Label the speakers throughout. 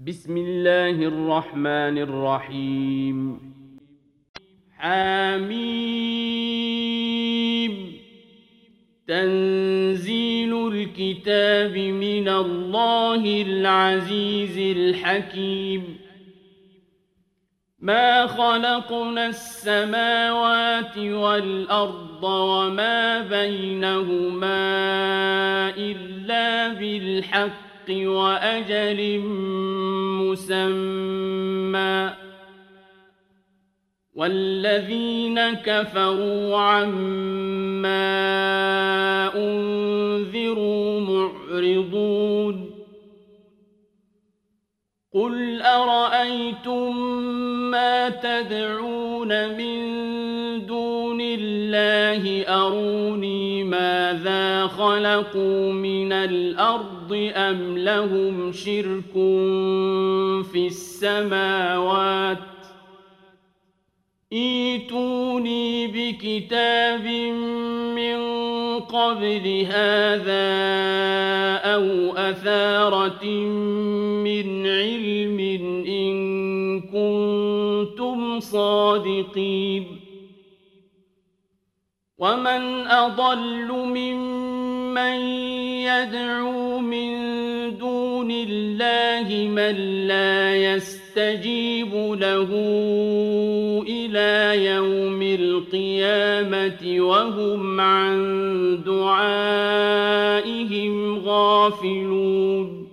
Speaker 1: بسم الله الرحمن الرحيم. حميم. تنزيل الكتاب من الله العزيز الحكيم. ما خلقنا السماوات والأرض وما بينهما إلا بالحق وأجل مسمى، والذين كفروا عما أنذروا معرضون. قل أرأيتم ما تدعون من دون الله أروني ماذا خلقوا من الأرض أم لهم شرك في السماوات ائتوني بكتاب من قبل هذا أو أثارة من علم إن كنتم صادقين. ومن أضل ممن يدعو من دون الله من لا يستجيب له إلى يوم القيامة وهم عن دعائهم غافلون.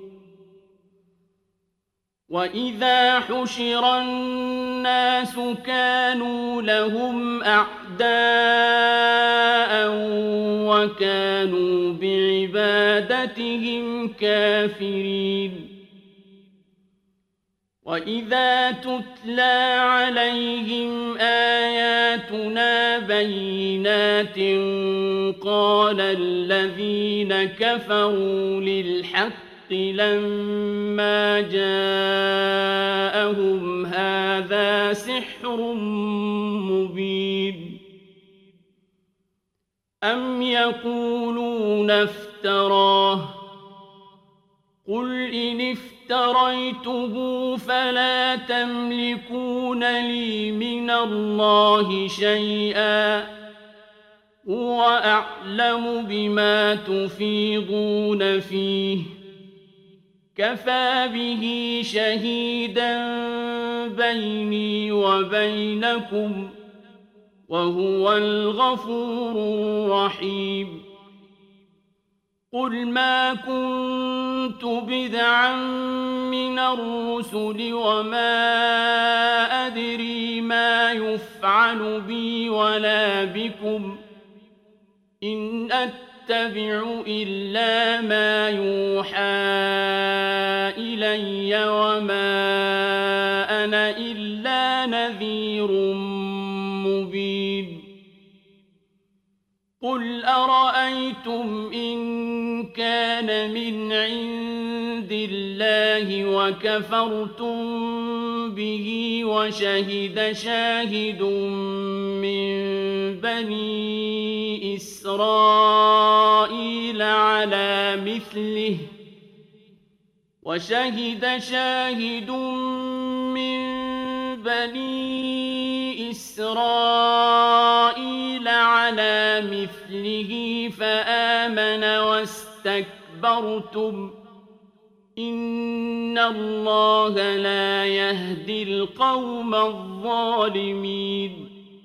Speaker 1: وإذا حشر الناس كانوا لهم أعداء وكانوا بعبادتهم كافرين. وإذا تتلى عليهم آياتنا بينات قال الذين كفروا للحق لما جاءهم هذا سحر مبين. أم يقولون افتراه قل إن افتريته فلا تملكون لي من الله شيئا هو أعلم بما تفيضون فيه كفى به شهيدا بيني وبينكم وهو الغفور الرحيم. قل ما كنت بدعا من الرسل وما أدري ما يفعل بي ولا بكم إن أتبع إلا ما يوحى إلي وما أنا إلا نذير مبين. قل أرأيتم إن كان من عند الله وكفرتم به وشهد شاهد من بني إسرائيل على مثله فآمن واستكبرتم إن الله لا يهدي القوم الظالمين.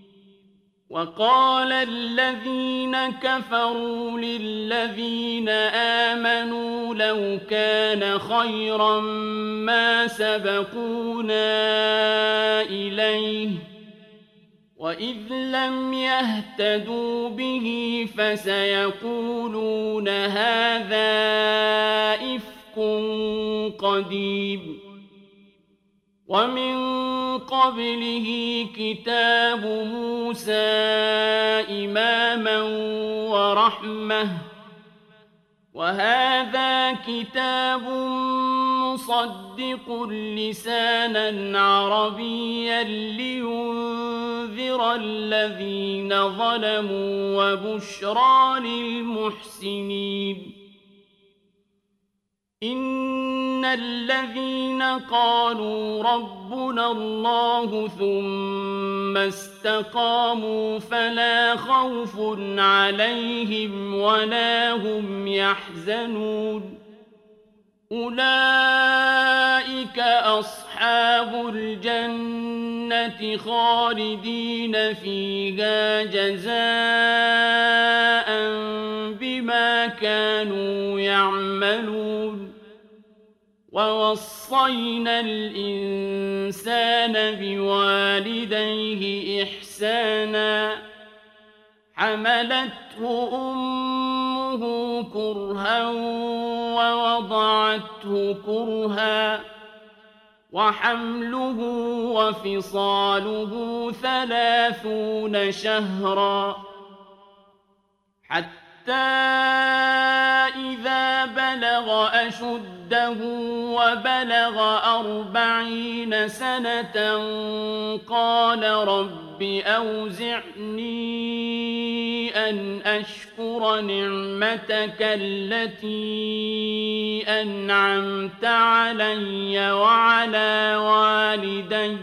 Speaker 1: وقال الذين كفروا للذين آمنوا لو كان خيرا ما سبقونا إليه وإذ لم يهتدوا به فسيقولون هذا إفك قديم. ومن قبله كتاب موسى إماما ورحمة وهذا كتاب مصدق لسانا عربيا لينذر الذين ظلموا وبشرى للمحسنين. إن الذين قالوا ربنا الله ثم استقاموا فلا خوف عليهم ولا هم يحزنون أولئك أصحاب الجنة خالدين فيها جزاء بما كانوا يعملون ووصينا الإنسان بوالديه إحسانا حملته أمه كرها ووضعته كرها وحمله وفصاله 30 شهرا حتى إذا بلغ أشده وبلغ 40 سنة قال رب أوزعني أن أشكر نعمتك التي أنعمت علي وعلى والدي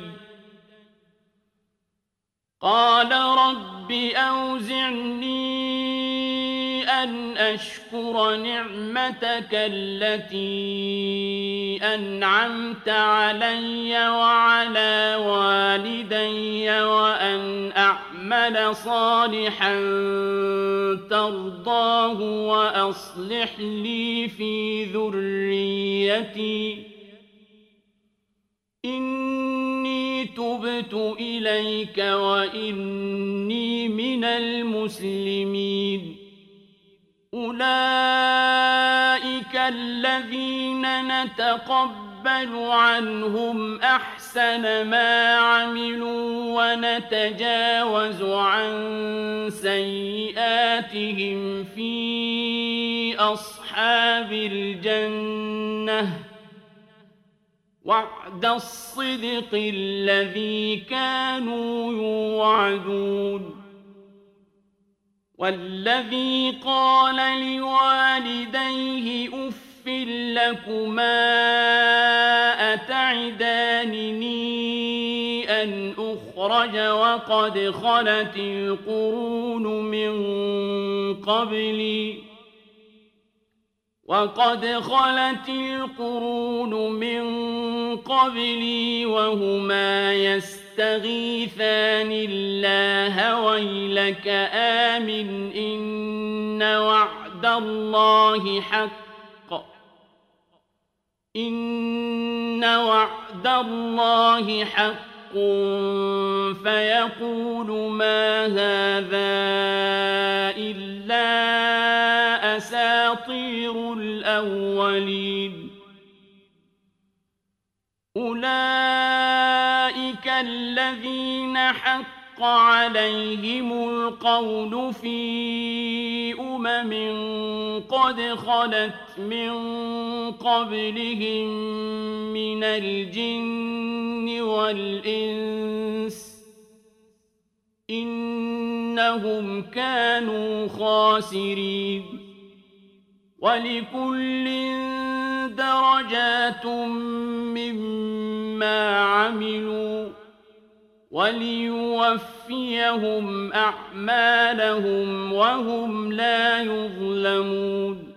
Speaker 1: قال رب أوزعني أن أشكر نعمتك التي أنعمت علي وعلى والدي وأن أعمل صالحا ترضاه وأصلح لي في ذريتي إني تبت إليك وإني من المسلمين أولئك الذين نتقبل عنهم أحسن ما عملوا ونتجاوز عن سيئاتهم في أصحاب الجنة وعد الصدق الذي كانوا يوعدون والذي قال لوالديه أف لكما أتعدانني أن أخرج وقد خلت القرون من قبلي وهما يستغيثان الله ويلك آمن إن وعد الله حق فيقول ما هذا إلا أساطير الأولين أولئك الذين حق عليهم القول في قد خلت من قبلهم من الجن والإنس إنهم كانوا خاسرين ولكل درجات مما عملوا وليوفيهم أعمالهم وهم لا يظلمون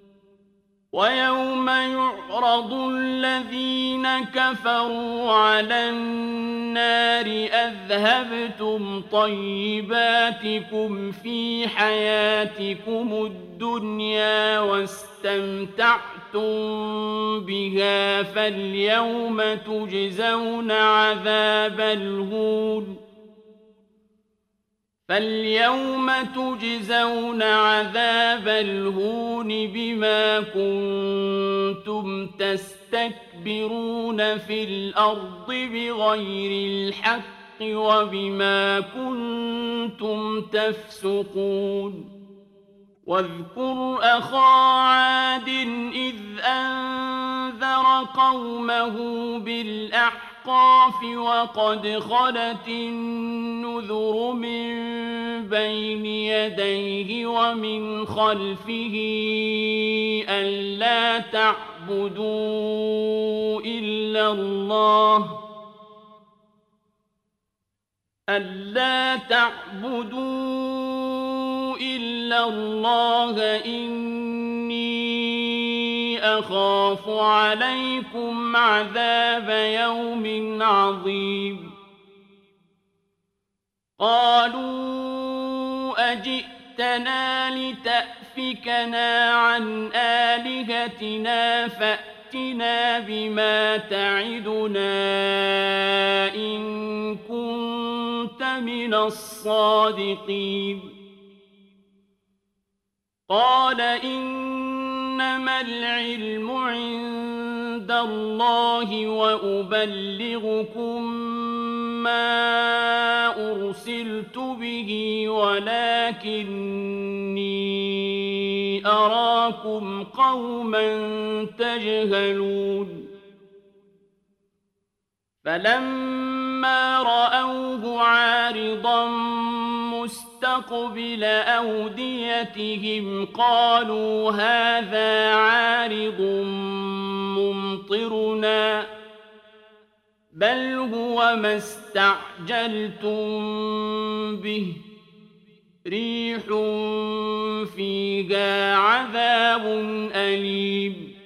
Speaker 1: ويوم يعرض الذين كفروا على النار أذهبتم طيباتكم في حياتكم الدنيا واستمتعتم بها فاليوم تجزون عذاب الهون بما كنتم تستكبرون في الأرض بغير الحق وبما كنتم تفسقون واذكر أخا عاد إذ أنذر قومه بالأحقاف وقد خلت النذر من بين يديه ومن خلفه ألا تعبدوا إلا الله إني أخاف عليكم عذاب يوم عظيم قالوا أجئتنا لتأفكنا عن آلهتنا فأتنا بما تعدنا إن كنت من الصادقين قال إنما العلم عند الله وأبلغكم ما أرسلت به ولكني أراكم قوما تجهلون فلما رأوه عارضا مستقبل أوديتهم قالوا هذا عارض ممطرنا بل هو ما استعجلتم به ريح فيها عذاب أليم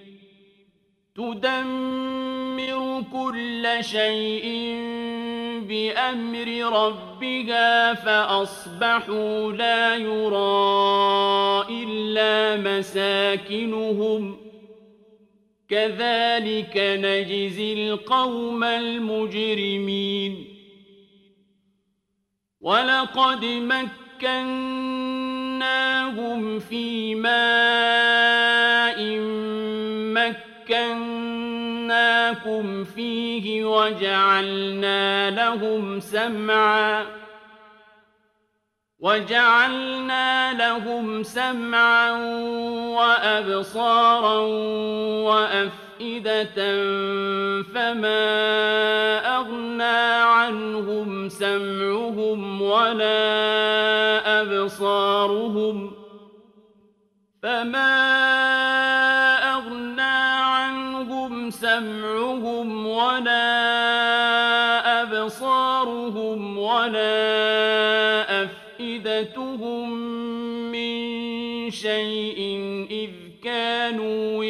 Speaker 1: تدمر كل شيء بأمر ربها فأصبحوا لا يرى إلا مساكنهم كذلك نجزي القوم المجرمين ولقد مكناهم في ماء مكناكم فيه وجعلنا لهم سمعا وأبصارا وأفئدة فما أغنى عنهم سمعهم ولا أبصارهم ولا أفئدتهم من شيء إذ كانوا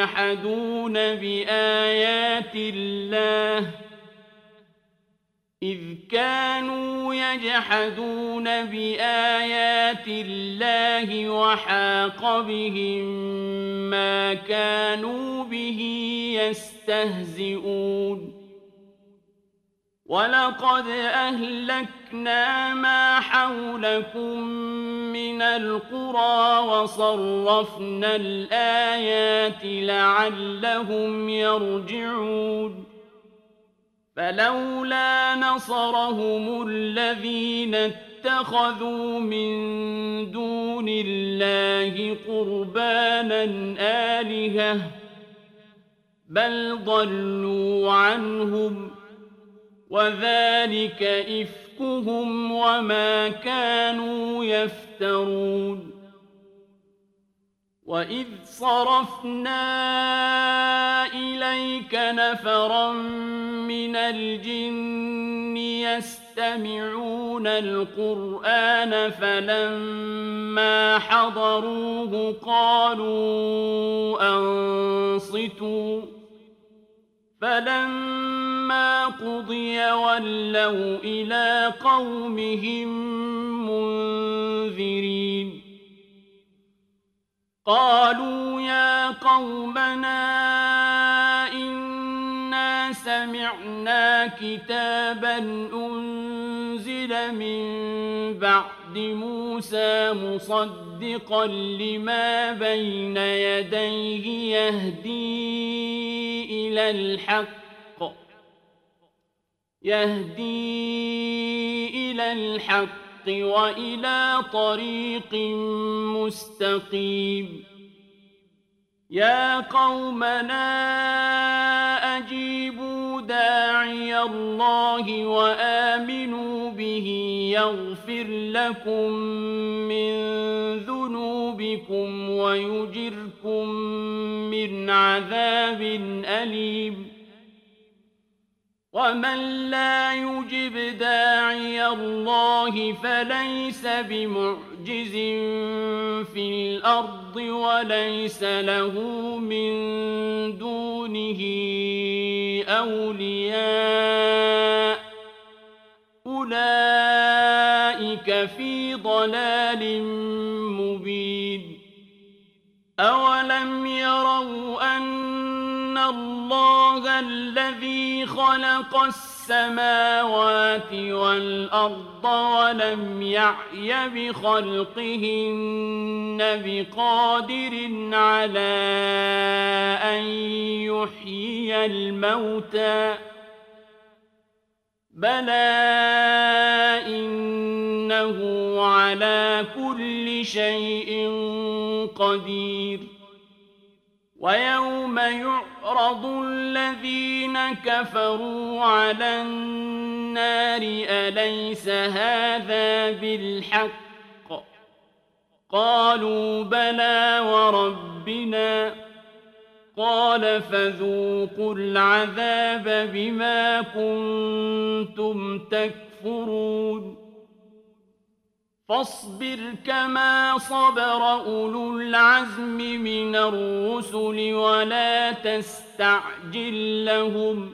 Speaker 1: يجحدون بآيات الله وحاق بهم ما كانوا به يستهزئون ولقد أهلكنا ما حولكم من القرى وصرفنا الآيات لعلهم يرجعون فلولا نصرهم الذين اتخذوا من دون الله قربانا آلهة بل ضلوا عنهم وذلك إفكهم وما كانوا يفترون وإذ صرفنا إليك نفرا من الجن يستمعون القرآن فلما حضروه قالوا أنصتوا فلما قضي ولوا إلى قومهم منذرين قالوا يا قومنا إنا سمعنا كتابا أنزل من بعد موسى مصدقا لما بين يديه يهدي إلى الحق وإلى طريق مستقيم. يا قومنا أجيبوا داعي الله وآمنوا به يغفر لكم من ذنوبكم ويجركم من عذاب أليم. ومن لا يجب داعي الله فليس بمعجز في الأرض وليس له من دونه أولياء أولئك في ضلال مبين. أولم يروا أن الله الذي خلق السماوات والأرض ولم يعي بخلقهن بقادر على أن يحيي الموتى بلى إنه على كل شيء قدير. ويوم يعرض الذين كفروا على النار أليس هذا بالحق قالوا بلى وربنا قال فذوقوا العذاب بما كنتم تكفرون. فاصبر كما صبر أولو العزم من الرسل ولا تستعجل لهم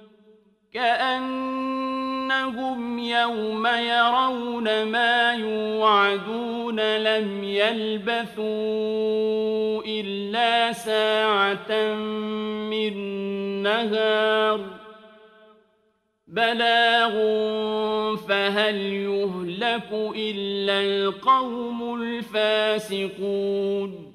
Speaker 1: كأنهم يوم يرون ما يوعدون لم يلبثوا إلا ساعة من نهار بلاغ فهل يهلك إلا القوم الفاسقون.